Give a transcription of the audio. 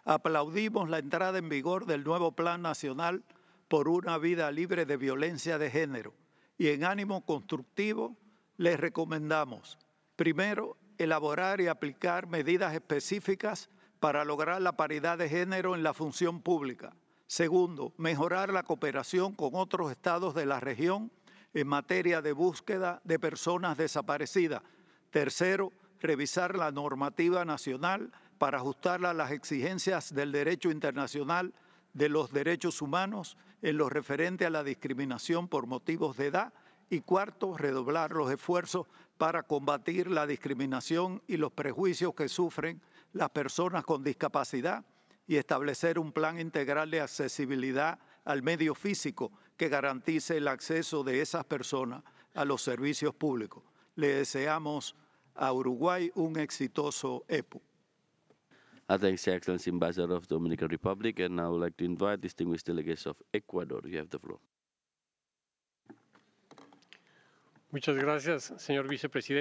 Aplaudimos la entrada en vigor del nuevo Plan Nacional por una vida libre de violencia de género y en ánimo constructivo les recomendamos, primero, elaborar y aplicar medidas específicas para lograr la paridad de género en la función pública. Segundo, mejorar la cooperación con otros estados de la región en materia de búsqueda de personas desaparecidas. Tercero, revisar la normativa nacional para ajustarla a las exigencias del derecho internacional de los derechos humanos en lo referente a la discriminación por motivos de edad. Y cuarto, redoblar los esfuerzos para combatir la discriminación y los prejuicios que sufren las personas con discapacidad y establecer un plan integral de accesibilidad al medio físico que garantice el acceso de esas personas a los servicios públicos. Le deseamos a Uruguay un exitoso EPU. Thanks, Your Excellency, Ambassador of the Dominican Republic, and I would like to invite distinguished delegates of Ecuador. You have the floor. Muchas gracias, señor vicepresidente.